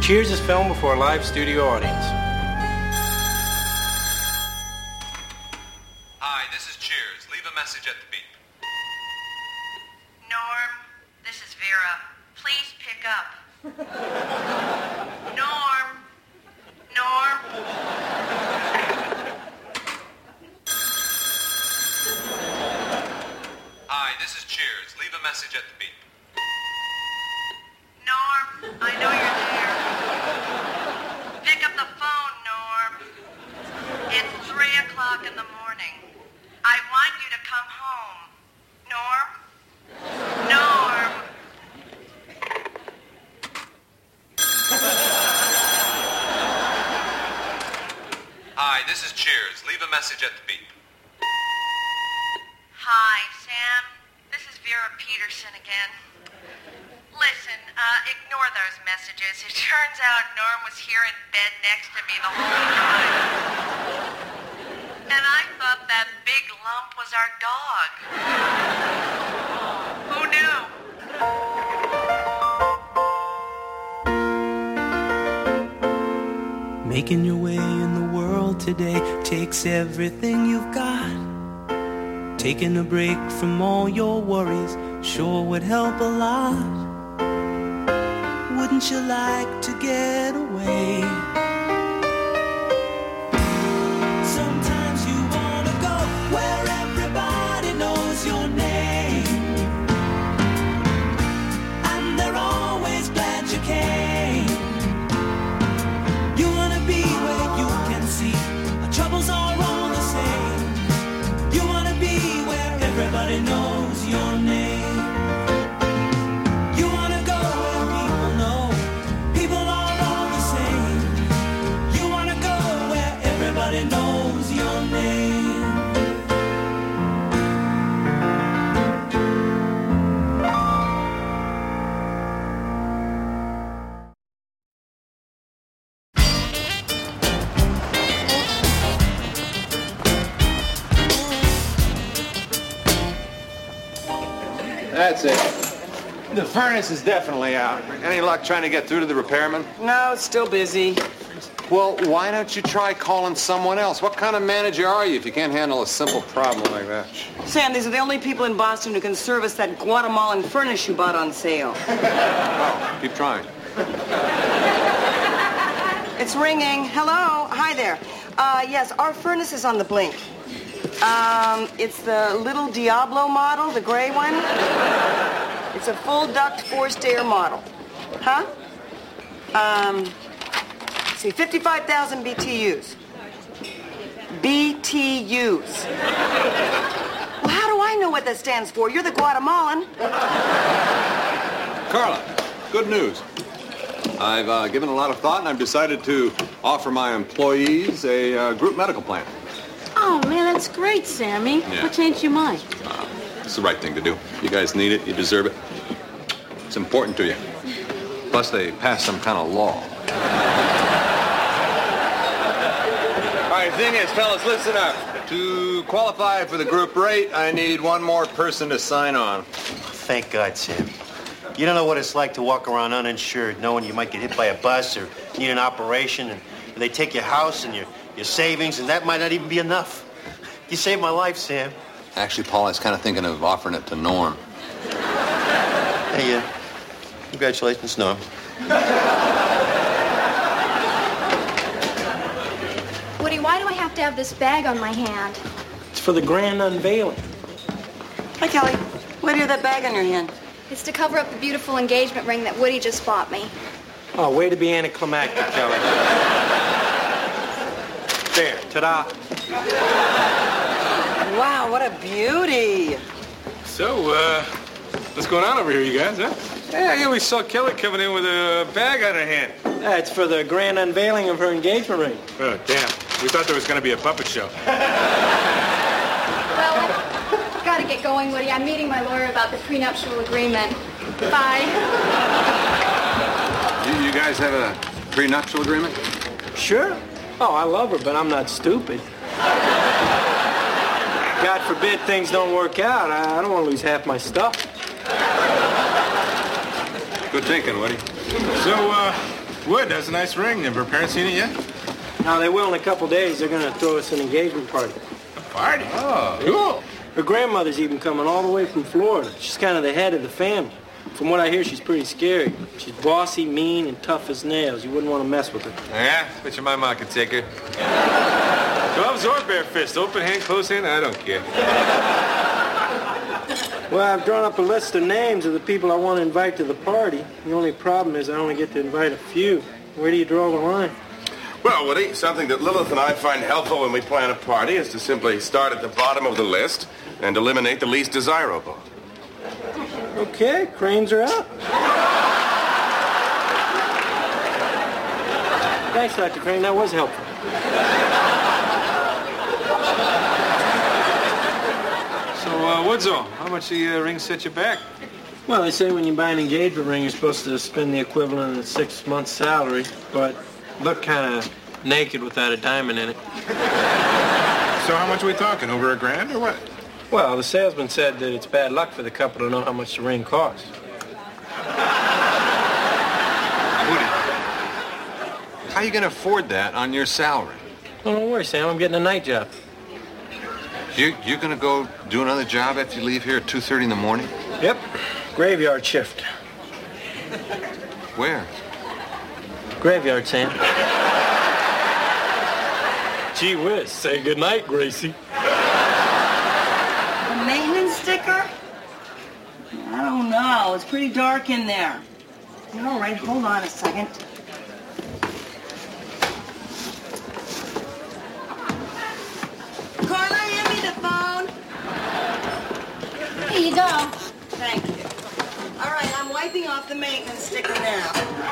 Cheers is filmed before a live studio audience. Hi, this is Cheers. Leave a message at the beep. Norm, this is Vera. Please pick up. Norm. Norm. Hi, this is Cheers. Leave a message at the beep. Norm, I know you're there. Pick up the phone, Norm. It's 3 o'clock in the morning. I want you to come home. Norm? Norm. Hi, this is Cheers. Leave a message at the beep. Hi, Sam. This is Vera Peterson again. Listen, ignore those messages. It turns out Norm was here in bed next to me the whole time. And I thought that big lump was our dog. Who knew? Making your way in the world today takes everything you've got. Taking a break from all your worries sure would help a lot. Wouldn't you like to get away? Sometimes you wanna go where everybody knows your name, and they're always glad you came. You wanna be where you can see our troubles are all the same. You wanna be where everybody knows your name. You wanna go where people know people are all the same. You wanna go where everybody knows your name. That's it. The furnace is definitely out. Any luck trying to get through to the repairman? No, it's still busy. Well, why don't you try calling someone else? What kind of manager are you if you can't handle a simple problem like that? Sam, these are the only people in Boston who can service that Guatemalan furnace you bought on sale. Oh, keep trying. It's ringing. Hello? Hi there. Yes, our furnace is on the blink. It's the little Diablo model, the gray one. It's a full duct forced air model. Huh? Let's see, 55,000 BTUs. BTUs. Well, how do I know what that stands for? You're the Guatemalan. Carla, good news. I've given a lot of thought, and I've decided to offer my employees a group medical plan. Oh, man, that's great, Sammy. Yeah. What changed your mind? It's the right thing to do. You guys need it. You deserve it. It's important to you. Plus, they passed some kind of law. All right, thing is, fellas, listen up. To qualify for the group rate, I need one more person to sign on. Thank God, Sam. You don't know what it's like to walk around uninsured, knowing you might get hit by a bus or need an operation, and they take your house and your savings, and that might not even be enough. You saved my life, Sam. Actually, Paul, I was kind of thinking of offering it to Norm. Hey, congratulations, Norm. Woody, why do I have to have this bag on my hand? It's for the grand unveiling. Hi, Kelly. Why do you have that bag on your hand? It's to cover up the beautiful engagement ring that Woody just bought me. Oh, way to be anticlimactic, Kelly. There, ta-da. Wow, what a beauty. So, what's going on over here, you guys, huh? Yeah, we saw Kelly coming in with a bag on her hand. It's for the grand unveiling of her engagement ring. Oh, damn. We thought there was going to be a puppet show. Well, I've got to get going, Woody. I'm meeting my lawyer about the prenuptial agreement. Bye. You guys have a prenuptial agreement? Sure. Oh, I love her, but I'm not stupid. God forbid things don't work out. I don't want to lose half my stuff. Good thinking, Woody. So, Wood, that's a nice ring. Have her parents seen it yet? Now, they will in a couple days. They're going to throw us an engagement party. A party? Oh, cool. Her grandmother's even coming all the way from Florida. She's kind of the head of the family. From what I hear, she's pretty scary. She's bossy, mean, and tough as nails. You wouldn't want to mess with her. Yeah, bet you my mom could take her. Gloves or bare fist, open hand, close hand, I don't care. Well, I've drawn up a list of names of the people I want to invite to the party. The only problem is I only get to invite a few. Where do you draw the line? Well, Woody, something that Lilith and I find helpful when we plan a party is to simply start at the bottom of the list and eliminate the least desirable. Okay, cranes are out. Thanks, Dr. Crane. That was helpful. So, Woodsall, how much the ring set you back? Well, they say when you buy an engagement ring, you're supposed to spend the equivalent of 6 months' salary, but look kind of naked without a diamond in it. So how much are we talking? Over $1,000 or what? Well, the salesman said that it's bad luck for the couple to know how much the ring costs. Woody, how are you going to afford that on your salary? Oh, don't worry, Sam. I'm getting a night job. You're going to go do another job after you leave here at 2:30 in the morning? Yep. Graveyard shift. Where? Graveyard, Sam. Gee whiz. Say goodnight, Gracie. The maintenance sticker? I don't know. It's pretty dark in there. All right, hold on a second. Carla, hand me the phone. Here you go. Thank you. All right, I'm wiping off the maintenance sticker now.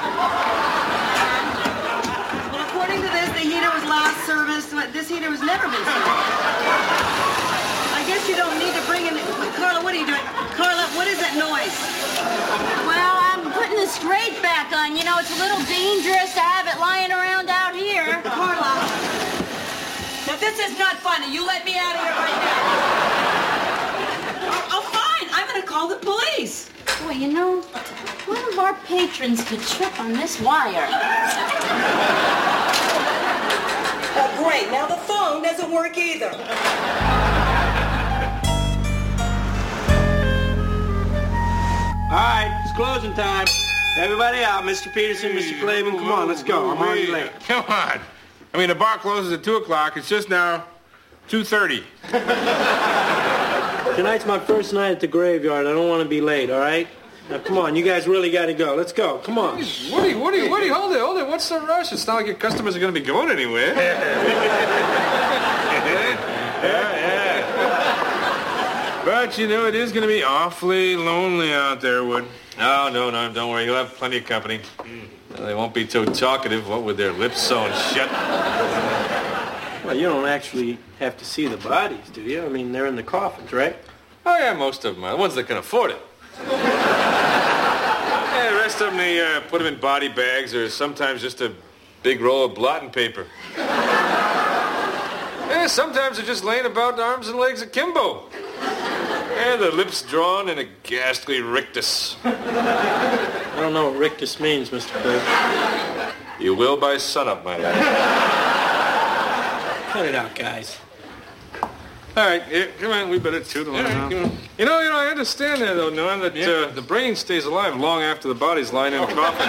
Well, according to this, the heater was last serviced. This heater has never been serviced. I guess you don't need to bring in... Carla, what are you doing? Carla, what is that noise? Well, I'm putting the straight back on. You know, it's a little dangerous to have it lying around out here. Carla, now this is not funny. You let me out of here right now. Oh, fine. I'm going to call the police. Boy, you know, one of our patrons could trip on this wire. Oh, great. Now the phone doesn't work either. All right, it's closing time. Everybody out. Mr. Peterson, Mr. Clavin, come on, let's go. I'm already late. Come on. I mean, the bar closes at 2 o'clock. It's just now 2:30. Tonight's my first night at the graveyard. I don't want to be late, all right? Now, come on, you guys really got to go. Let's go. Come on. Woody, hold it. What's the rush? It's not like your customers are going to be going anywhere. Yeah. But, you know, it is going to be awfully lonely out there, Wood. Oh, no, don't worry. You'll have plenty of company. They won't be too talkative, what with their lips sewn shut. Well, you don't actually have to see the bodies, do you? I mean, they're in the coffins, right? Oh, yeah, most of them are. The ones that can afford it. Yeah, the rest of them, they put them in body bags or sometimes just a big roll of blotting paper. Yeah, sometimes they're just laying about arms and legs akimbo. Yeah, the lips drawn in a ghastly rictus. I don't know what rictus means, Mr. Craig. You will by sunup, my lad. Cut it out, guys. All right, here, come on, we better tootle around. You know, I understand that, though, Norm, that the brain stays alive long after the body's lying in a coffin.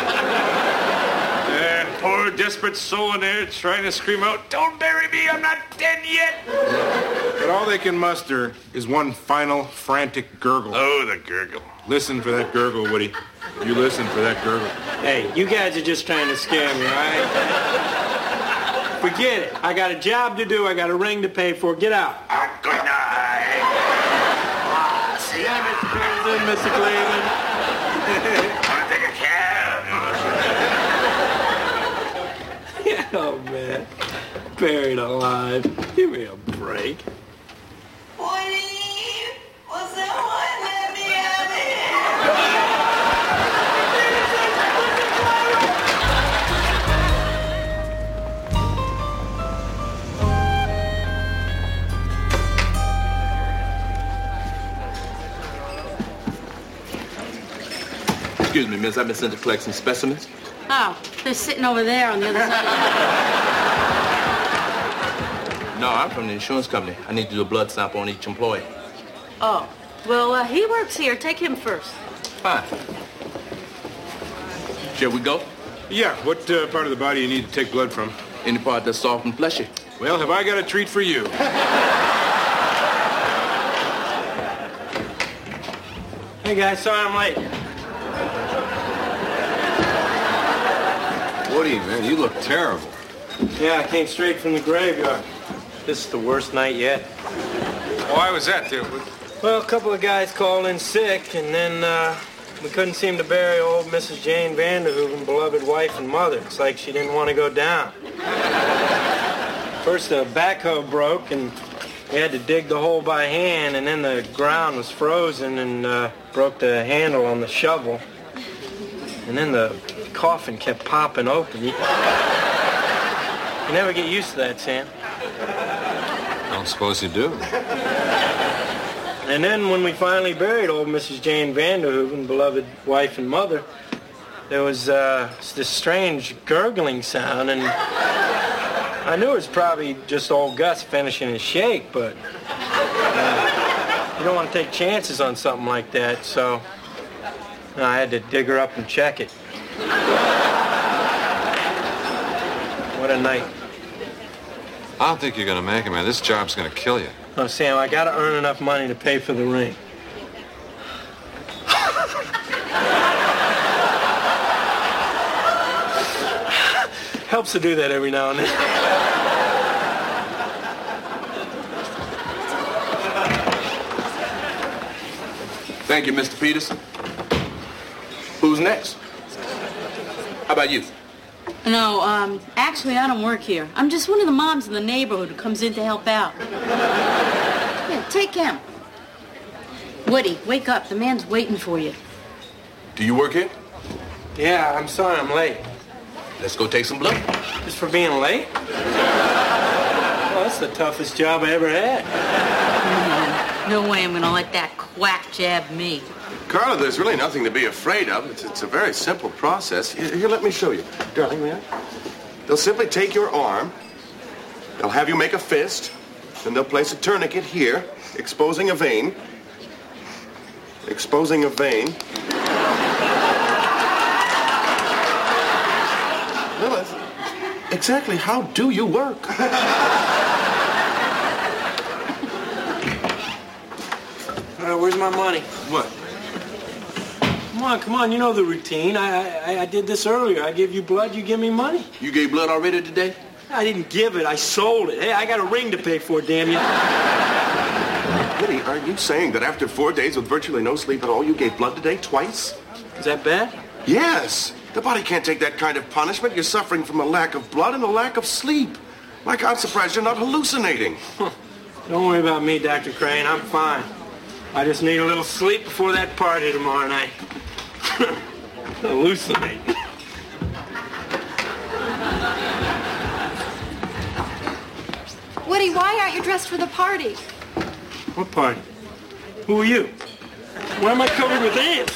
Poor desperate soul in there trying to scream out, "Don't bury me, I'm not dead yet!" But all they can muster is one final frantic gurgle. Oh, the gurgle. Listen for that gurgle, Woody. You listen for that gurgle. Hey, you guys are just trying to scare me, all right? Forget it. I got a job to do. I got a ring to pay for. Get out. Good night. See ya, Mr. Peterson, Mr. Clavin. Wanna take a cab? Oh, man. Buried alive. Give me a break. Woody, was someone let me out of here? Excuse me, miss. I've been sent to collect some specimens. Oh, they're sitting over there on the other side. No, I'm from the insurance company. I need to do a blood sample on each employee. Oh, well, he works here. Take him first. Fine. Shall we go? Yeah, what part of the body you need to take blood from? Any part that's soft and fleshy. Well, have I got a treat for you? Hey, guys, sorry I'm late. Woody, man, you look terrible. Yeah, I came straight from the graveyard. This is the worst night yet. Why was that, dude? Well, a couple of guys called in sick, and then we couldn't seem to bury old Mrs. Jane Vanderhooven, beloved wife and mother. It's like she didn't want to go down. First, the backhoe broke, and we had to dig the hole by hand, and then the ground was frozen and broke the handle on the shovel. And then the coffin kept popping open. You never get used to that, Sam. I don't suppose you do. And then when we finally buried old Mrs. Jane Vanderhooven, beloved wife and mother, there was this strange gurgling sound, and I knew it was probably just old Gus finishing his shake, but you don't want to take chances on something like that, so I had to dig her up and check it. What a night. I don't think you're going to make it, man. This job's going to kill you. Oh, Sam, I got to earn enough money to pay for the ring. Helps to do that every now and then. Thank you, Mr. Peterson. Who's next? How about you? No, actually, I don't work here. I'm just one of the moms in the neighborhood who comes in to help out. Here, take him. Woody, wake up. The man's waiting for you. Do you work here? Yeah, I'm sorry I'm late. Let's go take some blood. Just for being late? Well, that's the toughest job I ever had. No way I'm gonna let that quack jab me. Carla, there's really nothing to be afraid of. It's a very simple process. Here, let me show you. Darling, may I? They'll simply take your arm. They'll have you make a fist. Then they'll place a tourniquet here, exposing a vein. Exposing a vein. Lilith, exactly how do you work? Where's my money? What? Come on, you know the routine. I did this earlier. I give you blood, you give me money. You gave blood already today? I didn't give it, I sold it. Hey, I got a ring to pay for, damn you. Liddy, are you saying that after 4 days with virtually no sleep at all, you gave blood today twice? Is that bad? Yes. The body can't take that kind of punishment. You're suffering from a lack of blood and a lack of sleep. Like, I'm surprised you're not hallucinating. Don't worry about me, Dr. Crane. I'm fine. I just need a little sleep before that party tomorrow night. Hallucinate. Woody, why aren't you dressed for the party? What party? Who are you? Why am I covered with ants?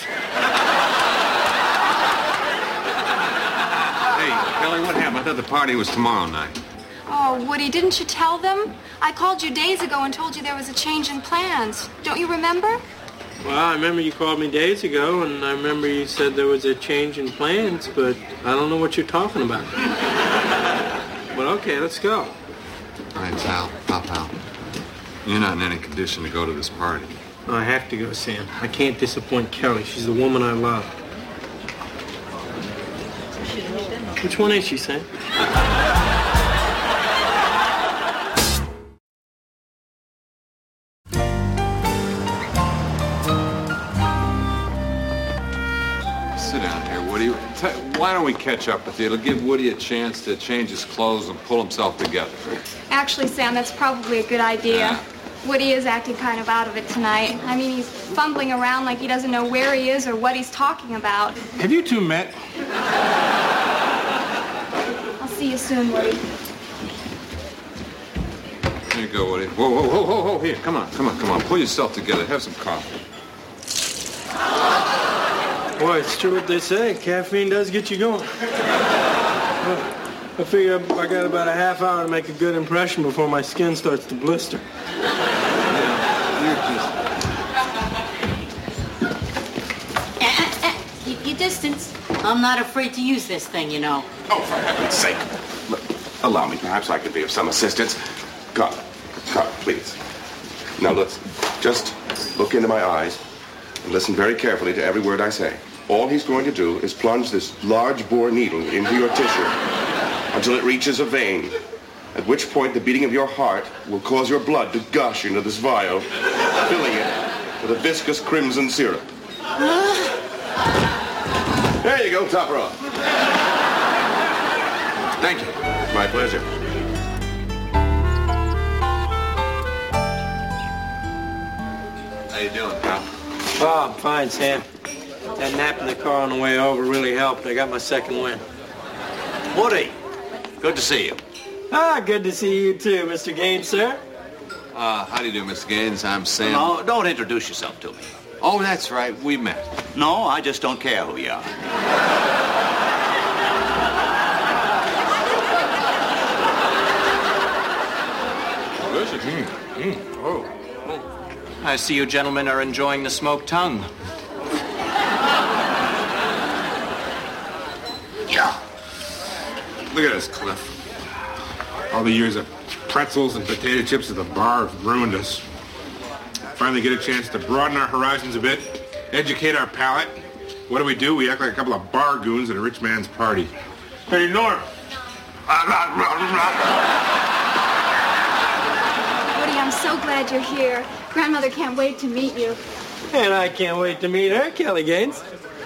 Hey, Kelly, what happened? I thought the party was tomorrow night. Oh, Woody, didn't you tell them? I called you days ago and told you there was a change in plans. Don't you remember? Well, I remember you called me days ago, and I remember you said there was a change in plans, but I don't know what you're talking about. But okay, let's go. All right, pal. You're not in any condition to go to this party. I have to go, Sam. I can't disappoint Kelly. She's the woman I love. Which one is she, Sam? Sit down here, Woody. Why don't we catch up with you? It'll give Woody a chance to change his clothes and pull himself together. Actually, Sam, that's probably a good idea. Woody is acting kind of out of it tonight. I mean, he's fumbling around like he doesn't know where he is or what he's talking about. Have you two met? I'll see you soon, Woody. Here you go, Woody. Whoa. Here, come on. Pull yourself together. Have some coffee. Boy, it's true what they say. Caffeine does get you going. I figure I got about a half hour to make a good impression before my skin starts to blister. Keep your distance. I'm not afraid to use this thing, you know. Oh, for heaven's sake. Look, allow me. Perhaps I could be of some assistance. Come, please. Now, just look into my eyes and listen very carefully to every word I say. All he's going to do is plunge this large bore needle into your tissue until it reaches a vein, at which point the beating of your heart will cause your blood to gush into this vial, filling it with a viscous crimson syrup. There you go, top her off. Thank you. It's my pleasure. How you doing, pal? Oh, I'm fine, Sam. That nap in the car on the way over really helped. I got my second win. Woody, good to see you. Ah, good to see you too, Mr. Gaines, sir. How do you do, Mr. Gaines? I'm Sam. No, don't introduce yourself to me. Oh, that's right. We met. No, I just don't care who you are. Delicious. Oh. I see you gentlemen are enjoying the smoked tongue. Yeah. Look at us, Cliff. All the years of pretzels and potato chips at the bar have ruined us. Finally get a chance to broaden our horizons a bit, educate our palate. What do? We act like a couple of bar goons at a rich man's party. Hey, Norm. Woody, I'm so glad you're here. Grandmother can't wait to meet you. And I can't wait to meet her, Kelly Gaines.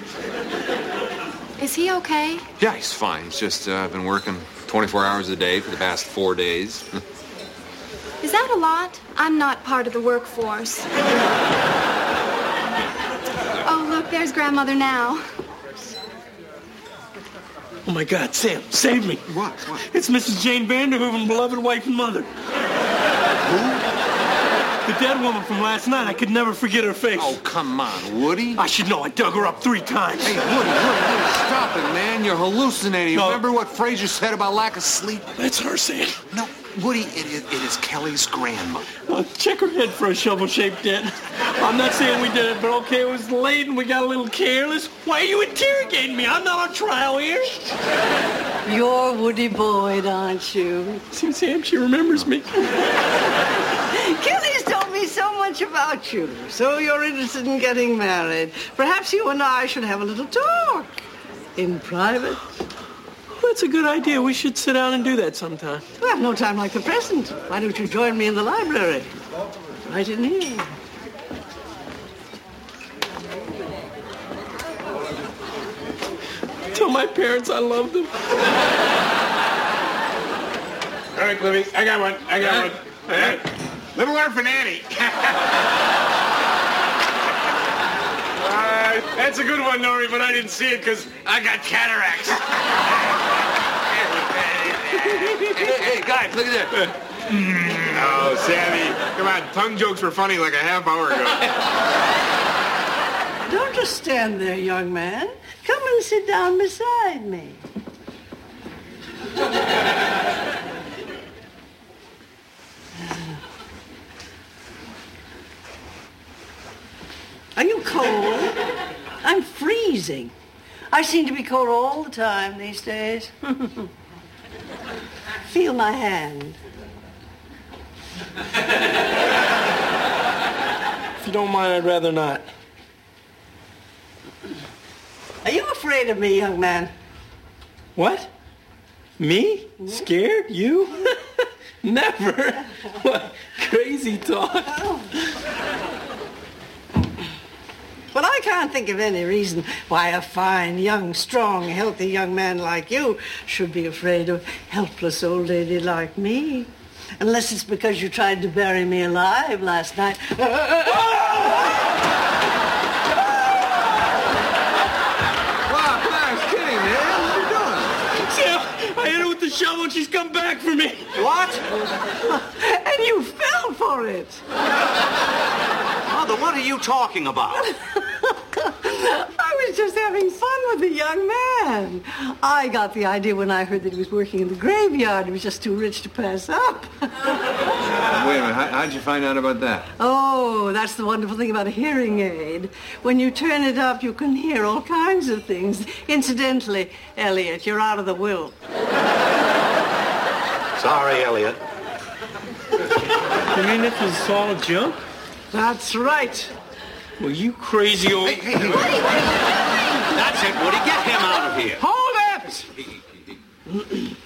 Is he okay? Yeah, he's fine. It's just I've been working 24 hours a day for the past 4 days. Is that a lot? I'm not part of the workforce. Oh, look, there's Grandmother now. Oh, my God, Sam, save me. What? It's Mrs. Jane Vanderhooven, beloved wife and mother. Who? The dead woman from last night. I could never forget her face. Oh, come on, Woody. I should know. I dug her up 3 times. Hey, Woody, stop it, man. You're hallucinating. No. Remember what Fraser said about lack of sleep? That's her, Sam. No, Woody, it is Kelly's grandmother. Check her head for a shovel-shaped dent. I'm not saying we did it, but okay, it was late and we got a little careless. Why are you interrogating me? I'm not on trial here. You're Woody Boyd, aren't you? See, Sam, she remembers me. Kelly's told me so much about you. So you're interested in getting married. Perhaps you and I should have a little talk. In private. That's a good idea. We should sit down and do that sometime. We have no time like the present. Why don't you join me in the library? Right in here. Tell my parents I love them. All right, Cliffy, I got one. Little Orphan Annie. That's a good one, Nori, but I didn't see it because I got cataracts. Hey, guys, look at that. Oh, Sammy, come on. Tongue jokes were funny like a half hour ago. Don't just stand there, young man. Come and sit down beside me. Are you cold? I'm freezing. I seem to be cold all the time these days. Feel my hand. If you don't mind, I'd rather not. Are you afraid of me, young man? What? Me? Scared? You? Never. What crazy talk. Well, I can't think of any reason why a fine, young, strong, healthy young man like you should be afraid of a helpless old lady like me. Unless it's because you tried to bury me alive last night. I hit her with the shovel and she's come back for me. What? And you fell for it. Mother, what are you talking about? I was was just having fun with the young man. I got the idea when I heard that he was working in the graveyard. He was just too rich to pass up. Wait a minute. How'd you find out about that? Oh, that's the wonderful thing about a hearing aid. When you turn it up, you can hear all kinds of things. Incidentally, Elliot, you're out of the will. Sorry, Elliot. You mean this is all a joke? That's right. Well, you crazy old... Hey. That's it, Woody. Get him out of here. Hold it!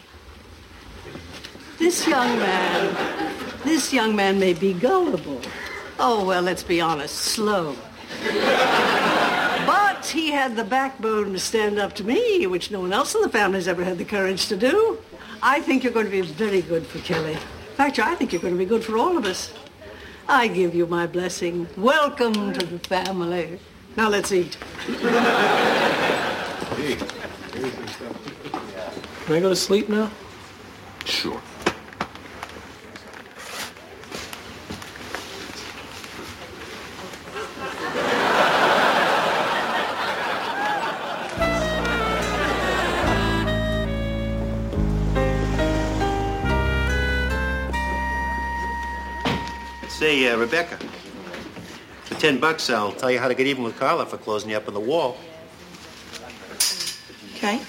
This young man may be gullible. Oh, well, let's be honest, slow. But he had the backbone to stand up to me, which no one else in the family's ever had the courage to do. I think you're going to be very good for Kelly. In fact, I think you're going to be good for all of us. I give you my blessing. Welcome to the family. Now let's eat. Can I go to sleep now? Sure. Say, Rebecca, for $10, I'll tell you how to get even with Carla for closing you up on the wall. Okay.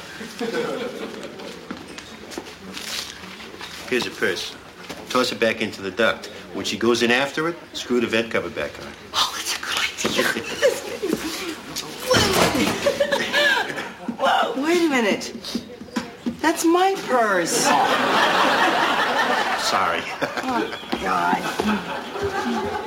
Here's your purse. Toss it back into the duct. When she goes in after it, screw the vent cover back on. Oh, that's a good idea. Whoa, wait a minute. That's my purse. Sorry. Oh, God.